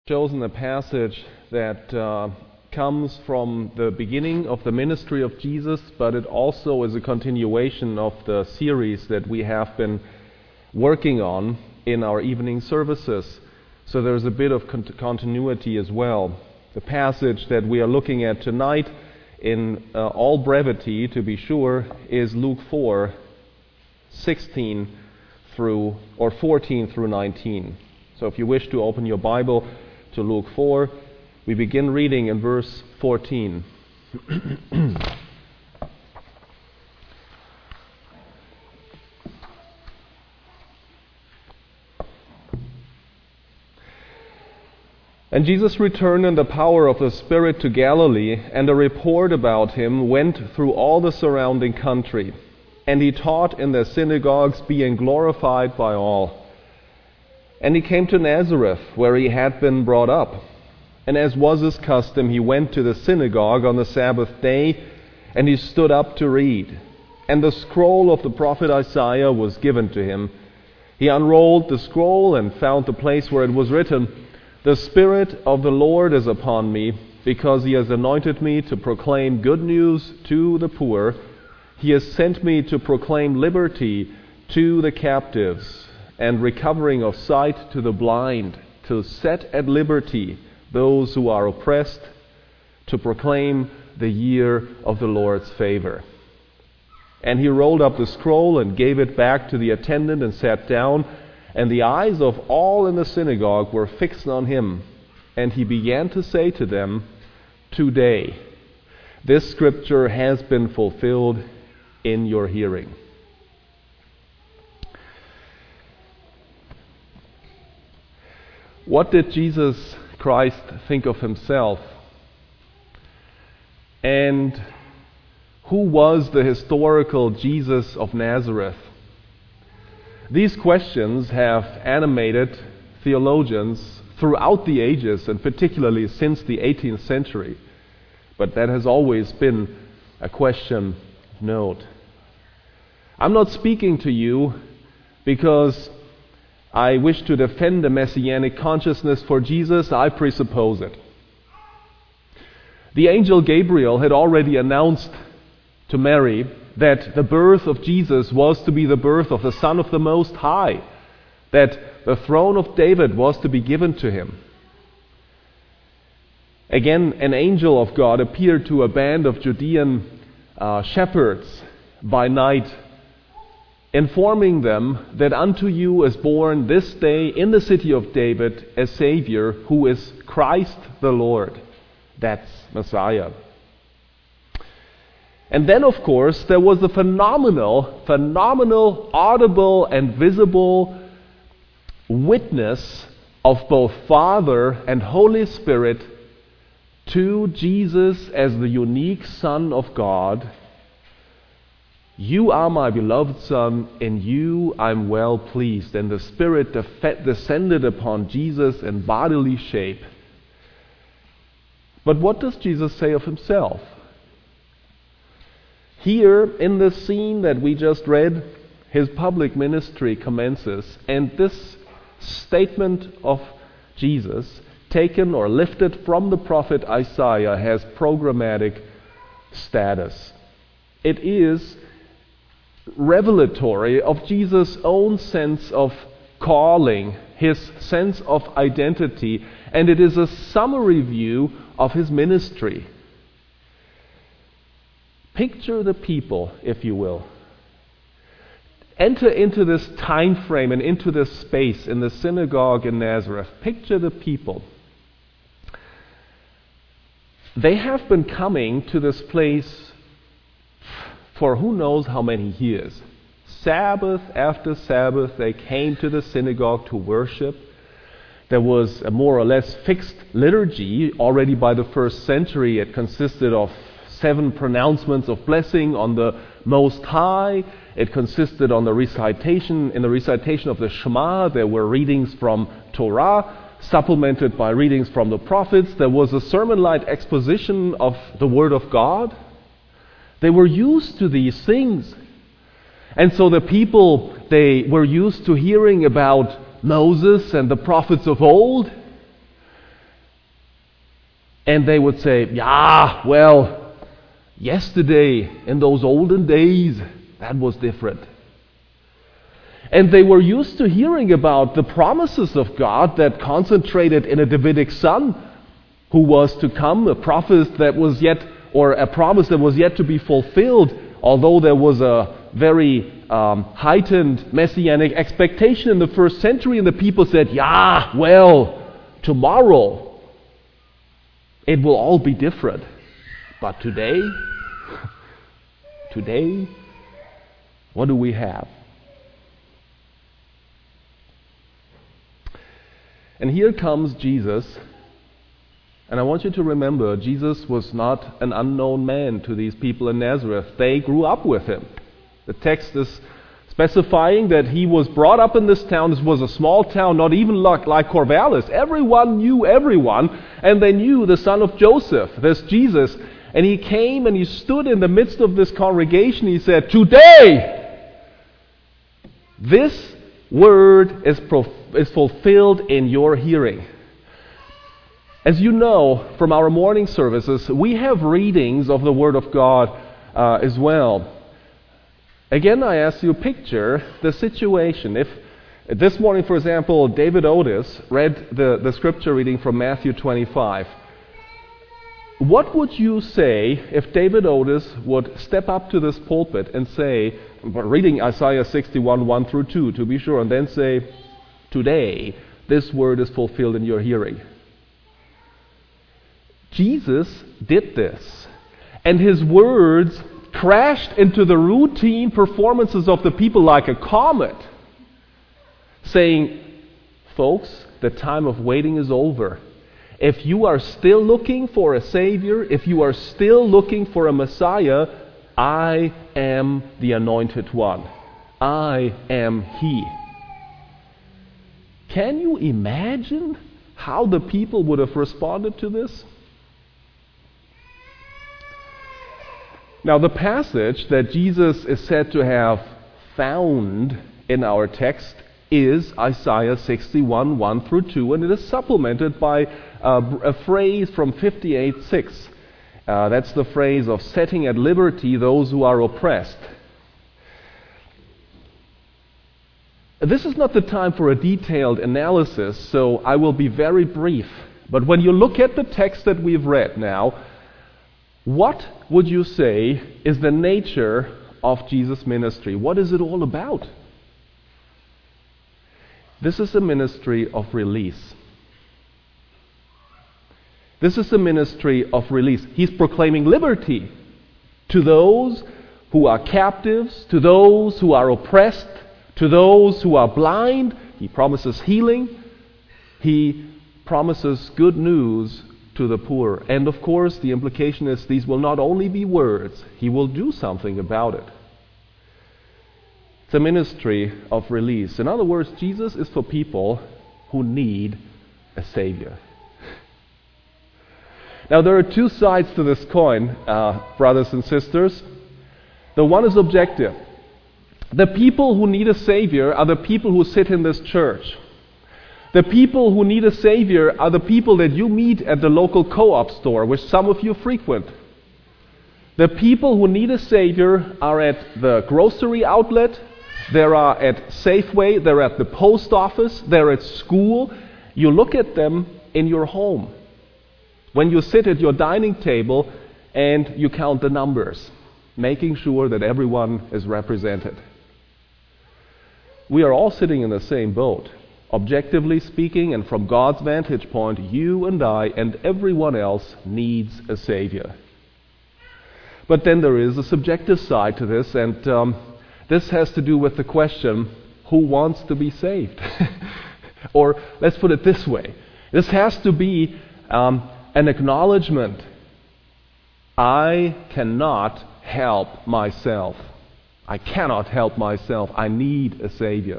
Chosen a passage that comes from the beginning of the ministry of Jesus, but it also is a continuation of the series that we have been working on in our evening services. So there's a bit of continuity as well. The passage that we are looking at tonight, in all brevity to be sure, is Luke 4:14 through 19. So if you wish to open your Bible to Luke 4, we begin reading in verse 14. And Jesus returned in the power of the Spirit to Galilee, and a report about him went through all the surrounding country. And he taught in their synagogues, being glorified by all. And he came to Nazareth, where he had been brought up. And as was his custom, he went to the synagogue on the Sabbath day, and he stood up to read. And the scroll of the prophet Isaiah was given to him. He unrolled the scroll and found the place where it was written, "The Spirit of the Lord is upon me, because he has anointed me to proclaim good news to the poor. He has sent me to proclaim liberty to the captives, and recovering of sight to the blind, to set at liberty those who are oppressed, to proclaim the year of the Lord's favor." And he rolled up the scroll and gave it back to the attendant and sat down, and the eyes of all in the synagogue were fixed on him. And he began to say to them, "Today, this scripture has been fulfilled in your hearing." What did Jesus Christ think of himself? And who was the historical Jesus of Nazareth? These questions have animated theologians throughout the ages, and particularly since the 18th century. But that has always been a question of note. I'm not speaking to you because I wish to defend the messianic consciousness for Jesus. I presuppose it. The angel Gabriel had already announced to Mary that the birth of Jesus was to be the birth of the Son of the Most High, that the throne of David was to be given to him. Again, an angel of God appeared to a band of Judean shepherds by night, informing them that unto you is born this day in the city of David a Savior, who is Christ the Lord. That's Messiah. And then, of course, there was the phenomenal, audible and visible witness of both Father and Holy Spirit to Jesus as the unique Son of God. "You are my beloved Son, in you I'm well pleased." And the Spirit descended upon Jesus in bodily shape. But what does Jesus say of himself? Here, in the scene that we just read, his public ministry commences, and this statement of Jesus, taken or lifted from the prophet Isaiah, has programmatic status. It is revelatory of Jesus' own sense of calling, his sense of identity, and it is a summary view of his ministry. Picture the people, if you will. Enter into this time frame and into this space in the synagogue in Nazareth. Picture the people. They have been coming to this place for who knows how many years. Sabbath after Sabbath, they came to the synagogue to worship. There was a more or less fixed liturgy already by the first century. It consisted of 7 pronouncements of blessing on the Most High. It consisted in the recitation of the Shema. There were readings from Torah, supplemented by readings from the prophets. There was a sermon-like exposition of the Word of God. They were used to these things. And so the people, they were used to hearing about Moses and the prophets of old. And they would say, yeah, well, yesterday, in those olden days, that was different. And they were used to hearing about the promises of God that concentrated in a Davidic son who was to come, a prophet that was yet, or a promise that was yet to be fulfilled, although there was a very heightened messianic expectation in the first century, and the people said, yeah, well, tomorrow it will all be different. But today, what do we have? And here comes Jesus, and I want you to remember, Jesus was not an unknown man to these people in Nazareth. They grew up with him. The text is specifying that he was brought up in this town. This was a small town, not even like Corvallis. Everyone knew everyone, and they knew the son of Joseph, this Jesus. And he came and he stood in the midst of this congregation. He said, today, this word is fulfilled in your hearing. As you know from our morning services, we have readings of the Word of God as well. Again, I ask you, picture the situation. If this morning, for example, David Otis read the scripture reading from Matthew 25, what would you say if David Otis would step up to this pulpit and say, reading Isaiah 61, 1 through 2 to be sure, and then say, today this word is fulfilled in your hearing? Jesus did this, and his words crashed into the routine performances of the people like a comet, saying, folks, the time of waiting is over. If you are still looking for a Savior, if you are still looking for a Messiah, I am the Anointed One. I am He. Can you imagine how the people would have responded to this? Now, the passage that Jesus is said to have found in our text is Isaiah 61, 1 through 2, and it is supplemented by a phrase from 58:6. That's the phrase of setting at liberty those who are oppressed. This is not the time for a detailed analysis, so I will be very brief. But when you look at the text that we've read now, what would you say is the nature of Jesus' ministry? What is it all about? This is a ministry of release. This is a ministry of release. He's proclaiming liberty to those who are captives, to those who are oppressed, to those who are blind. He promises healing. He promises good news to the poor. And of course, the implication is these will not only be words, he will do something about it. It's a ministry of release. In other words, Jesus is for people who need a Savior. Now, there are two sides to this coin, brothers and sisters. The one is objective. The people who need a Savior are the people who sit in this church. The people who need a Savior are the people that you meet at the local co-op store, which some of you frequent. The people who need a Savior are at the grocery outlet, they are at Safeway, they're at the post office, they're at school. You look at them in your home. When you sit at your dining table and you count the numbers, making sure that everyone is represented. We are all sitting in the same boat. Objectively speaking, and from God's vantage point, you and I and everyone else needs a Savior. But then there is a subjective side to this, and this has to do with the question, who wants to be saved? Or let's put it this way. This has to be an acknowledgement. I cannot help myself. I cannot help myself. I need a Savior.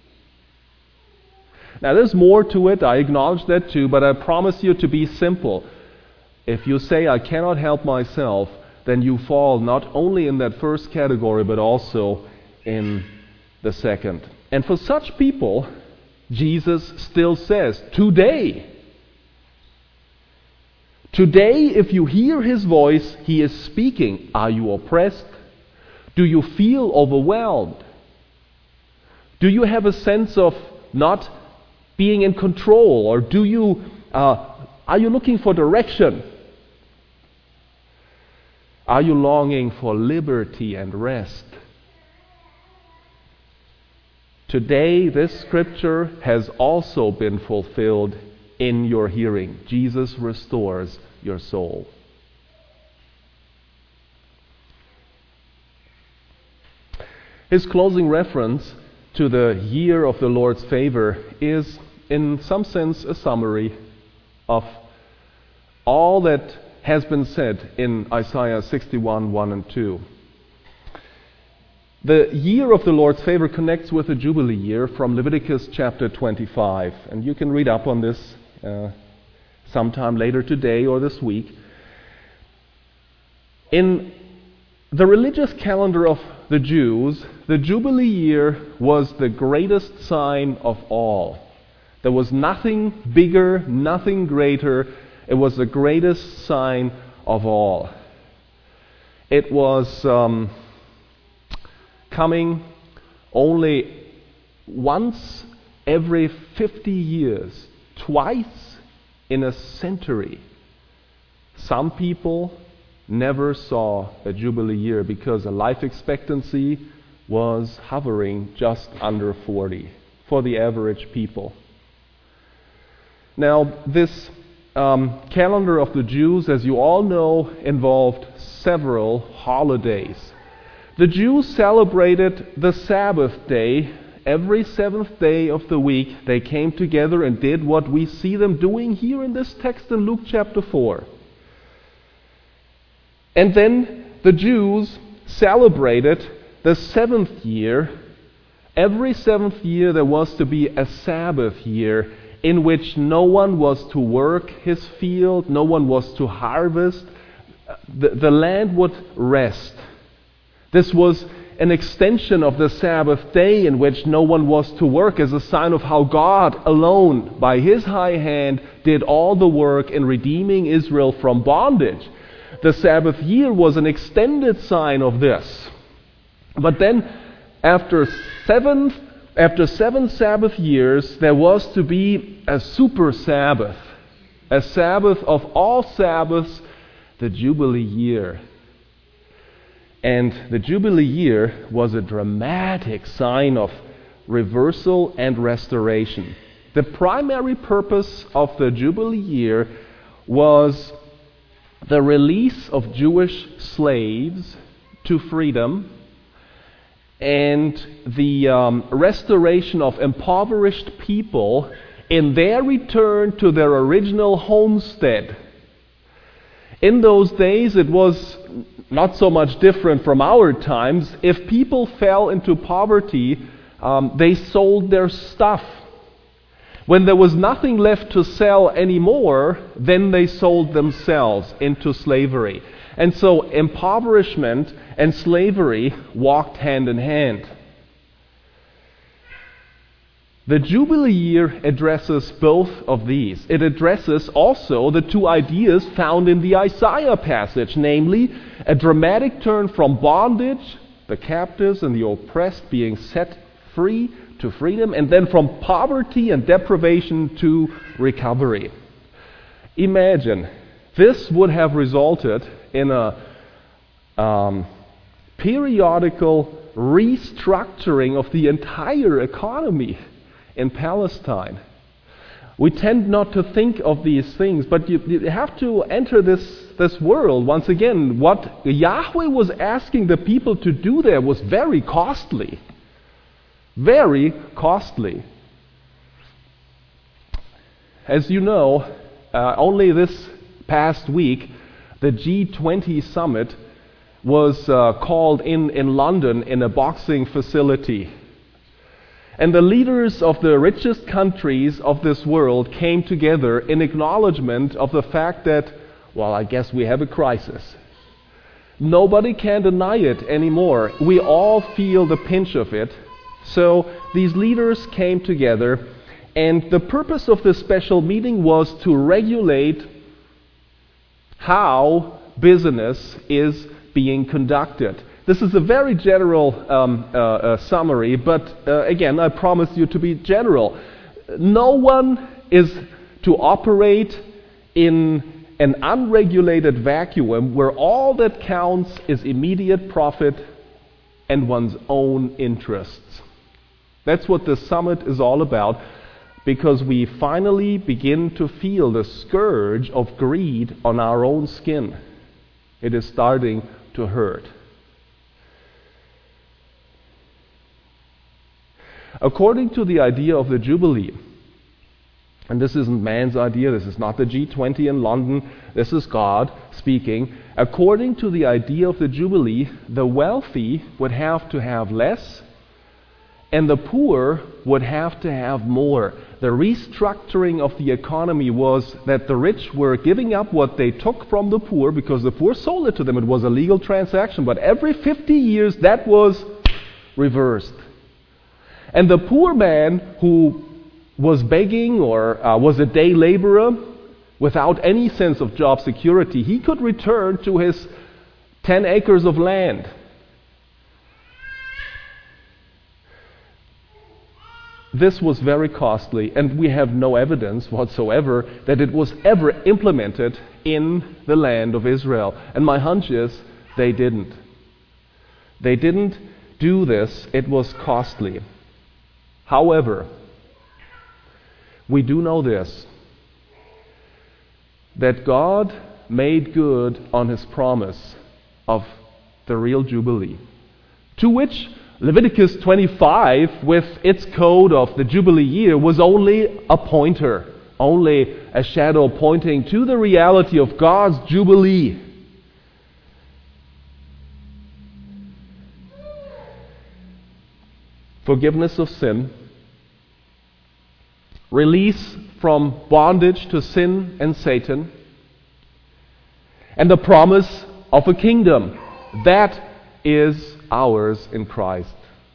Now, there's more to it. I acknowledge that too, but I promise you to be simple. If you say, I cannot help myself, then you fall not only in that first category, but also in the second. And for such people, Jesus still says, today Today, if you hear his voice, he is speaking. Are you oppressed? Do you feel overwhelmed? Do you have a sense of not being in control? Or are you looking for direction? Are you longing for liberty and rest? Today, this scripture has also been fulfilled in your hearing. Jesus restores your soul. His closing reference to the year of the Lord's favor is, in some sense, a summary of all that has been said in Isaiah 61, 1 and 2. The year of the Lord's favor connects with the Jubilee year from Leviticus chapter 25. And you can read up on this sometime later today or this week. In the religious calendar of the Jews, the Jubilee year was the greatest sign of all. There was nothing bigger, nothing greater. It was the greatest sign of all. It was coming only once every 50 years, twice in a century. Some people never saw a Jubilee year because the life expectancy was hovering just under 40 for the average people. Now, this calendar of the Jews, as you all know, involved several holidays. The Jews celebrated the Sabbath day. Every seventh day of the week, they came together and did what we see them doing here in this text in Luke chapter 4. And then the Jews celebrated the seventh year. Every seventh year there was to be a Sabbath year in which no one was to work his field, no one was to harvest. The land would rest. This was an extension of the Sabbath day in which no one was to work as a sign of how God alone, by his high hand, did all the work in redeeming Israel from bondage. The Sabbath year was an extended sign of this. But then, after seven Sabbath years, there was to be a super Sabbath, a Sabbath of all Sabbaths, the Jubilee year. And the Jubilee year was a dramatic sign of reversal and restoration. The primary purpose of the Jubilee year was the release of Jewish slaves to freedom and the restoration of impoverished people in their return to their original homestead. In those days, it was not so much different from our times. If people fell into poverty, they sold their stuff. When there was nothing left to sell anymore, then they sold themselves into slavery. And so impoverishment and slavery walked hand in hand. The Jubilee year addresses both of these. It addresses also the two ideas found in the Isaiah passage, namely a dramatic turn from bondage, the captives and the oppressed being set free to freedom, and then from poverty and deprivation to recovery. Imagine, this would have resulted in a periodical restructuring of the entire economy in Palestine. We tend not to think of these things, but you have to enter this world. Once again, what Yahweh was asking the people to do there was very costly. Very costly. As you know, only this past week, the G20 summit was called in London in a boxing facility. And the leaders of the richest countries of this world came together in acknowledgement of the fact that, well, I guess we have a crisis. Nobody can deny it anymore. We all feel the pinch of it. So these leaders came together, and the purpose of this special meeting was to regulate how business is being conducted. This is a very general summary, but again, I promise you to be general. No one is to operate in an unregulated vacuum where all that counts is immediate profit and one's own interests. That's what the summit is all about, because we finally begin to feel the scourge of greed on our own skin. It is starting to hurt. According to the idea of the Jubilee, and this isn't man's idea, this is not the G20 in London, this is God speaking. According to the idea of the Jubilee, the wealthy would have to have less, and the poor would have to have more. The restructuring of the economy was that the rich were giving up what they took from the poor, because the poor sold it to them. It was a legal transaction, but every 50 years that was reversed. And the poor man who was begging or was a day laborer without any sense of job security, he could return to his 10 acres of land. This was very costly, and we have no evidence whatsoever that it was ever implemented in the land of Israel. And my hunch is they didn't. They didn't do this. It was costly. However, we do know this, that God made good on His promise of the real Jubilee, to which Leviticus 25, with its code of the Jubilee year, was only a pointer, only a shadow pointing to the reality of God's Jubilee. Forgiveness of sin, release from bondage to sin and Satan, and the promise of a kingdom that is ours in Christ.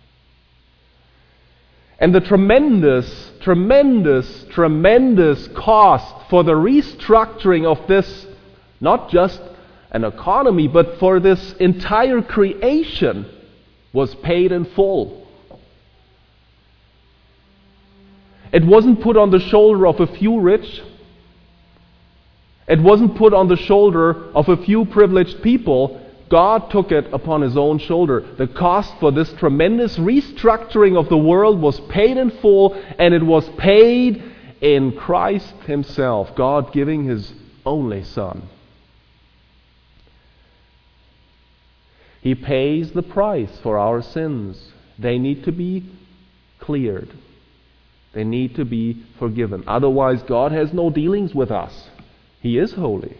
And the tremendous, tremendous, tremendous cost for the restructuring of this, not just an economy, but for this entire creation, was paid in full. It wasn't put on the shoulder of a few rich. It wasn't put on the shoulder of a few privileged people. God took it upon His own shoulder. The cost for this tremendous restructuring of the world was paid in full, and it was paid in Christ Himself, God giving His only Son. He pays the price for our sins. They need to be cleared. They need to be forgiven. Otherwise, God has no dealings with us. He is holy.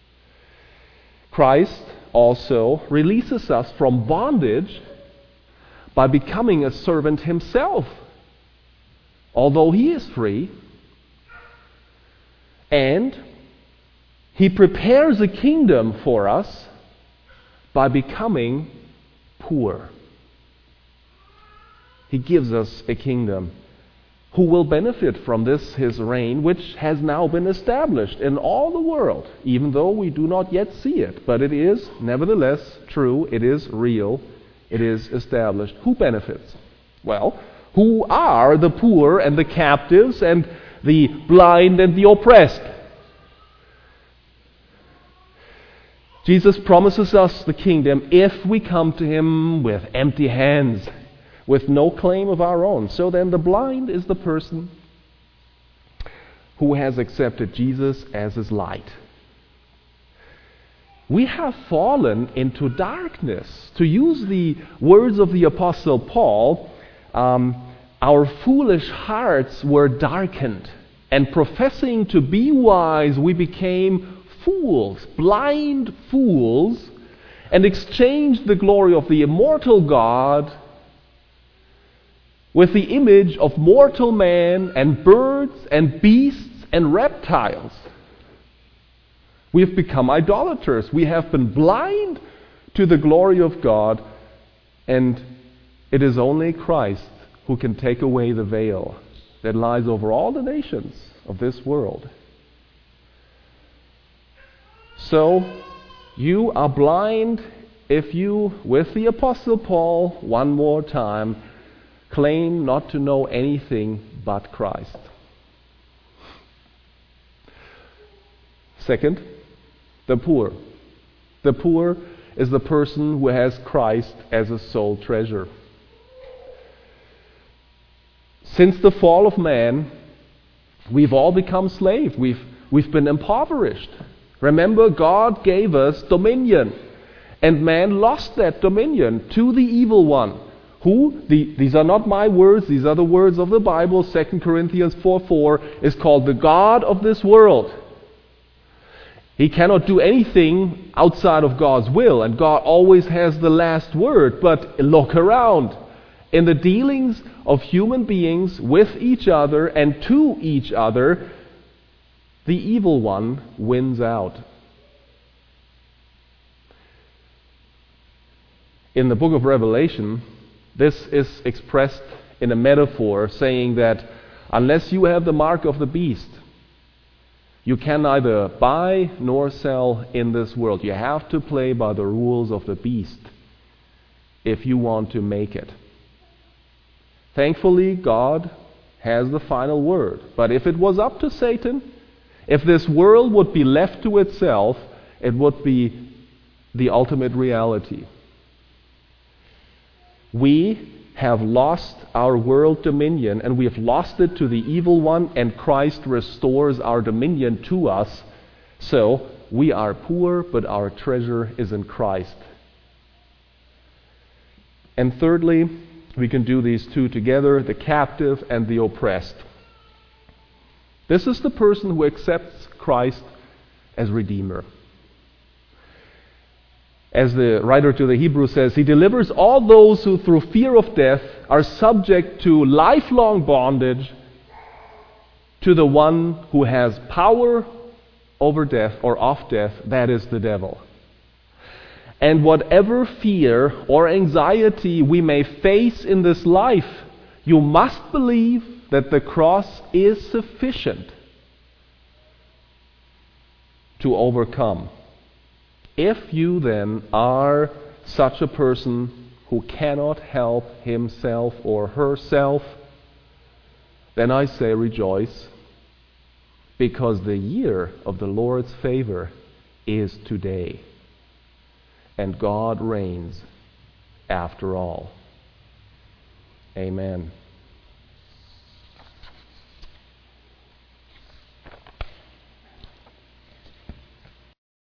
Christ also releases us from bondage by becoming a servant Himself, although He is free. And He prepares a kingdom for us by becoming poor. He gives us a kingdom. Who will benefit from this, His reign, which has now been established in all the world, even though we do not yet see it. But it is, nevertheless, true, it is real, it is established. Who benefits? Well, who are the poor and the captives and the blind and the oppressed? Jesus promises us the kingdom if we come to Him with empty hands, with no claim of our own. So then the blind is the person who has accepted Jesus as his light. We have fallen into darkness. To use the words of the Apostle Paul, our foolish hearts were darkened, and professing to be wise, we became fools, blind fools, and exchanged the glory of the immortal God with the image of mortal man and birds and beasts and reptiles. We have become idolaters. We have been blind to the glory of God, and it is only Christ who can take away the veil that lies over all the nations of this world. So, you are blind if you, with the Apostle Paul, one more time, claim not to know anything but Christ. Second, the poor. The poor is the person who has Christ as a sole treasure. Since the fall of man, we've all become slaves. We've been impoverished. Remember, God gave us dominion, and man lost that dominion to the evil one. Who? These are not my words, these are the words of the Bible. 2 Corinthians 4:4 is called the God of this world. He cannot do anything outside of God's will, and God always has the last word. But look around. In the dealings of human beings with each other and to each other, the evil one wins out. In the book of Revelation, this is expressed in a metaphor saying that unless you have the mark of the beast, you can neither buy nor sell in this world. You have to play by the rules of the beast if you want to make it. Thankfully, God has the final word. But if it was up to Satan, if this world would be left to itself, it would be the ultimate reality. We have lost our world dominion, and we have lost it to the evil one, and Christ restores our dominion to us. So we are poor, but our treasure is in Christ. And thirdly, we can do these two together, the captive and the oppressed. This is the person who accepts Christ as Redeemer. As the writer to the Hebrews says, He delivers all those who through fear of death are subject to lifelong bondage to the one who has power over death or of death, that is the devil. And whatever fear or anxiety we may face in this life, you must believe that the cross is sufficient to overcome. If you then are such a person who cannot help himself or herself, then I say rejoice, because the year of the Lord's favor is today, and God reigns after all. Amen.